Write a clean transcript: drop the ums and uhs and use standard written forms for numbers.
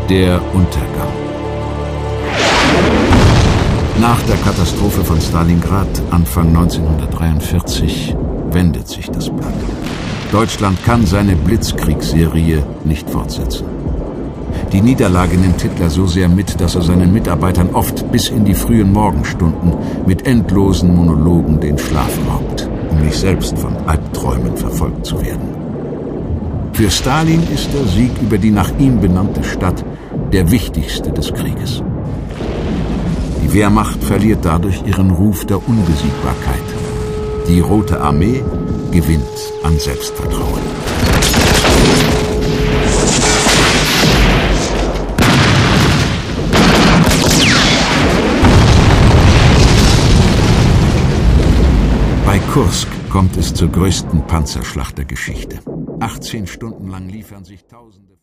Der Untergang. Nach der Katastrophe von Stalingrad Anfang 1943 wendet sich das Blatt. Deutschland kann seine Blitzkriegsserie nicht fortsetzen. Die Niederlage nimmt Hitler so sehr mit, dass er seinen Mitarbeitern oft bis in die frühen Morgenstunden mit endlosen Monologen den Schlaf raubt, um nicht selbst von Albträumen verfolgt zu werden. Für Stalin ist der Sieg über die nach ihm benannte Stadt der wichtigste des Krieges. Die Wehrmacht verliert dadurch ihren Ruf der Unbesiegbarkeit. Die Rote Armee gewinnt an Selbstvertrauen. Bei Kursk kommt es zur größten Panzerschlacht der Geschichte. 18 Stunden lang liefern sich Tausende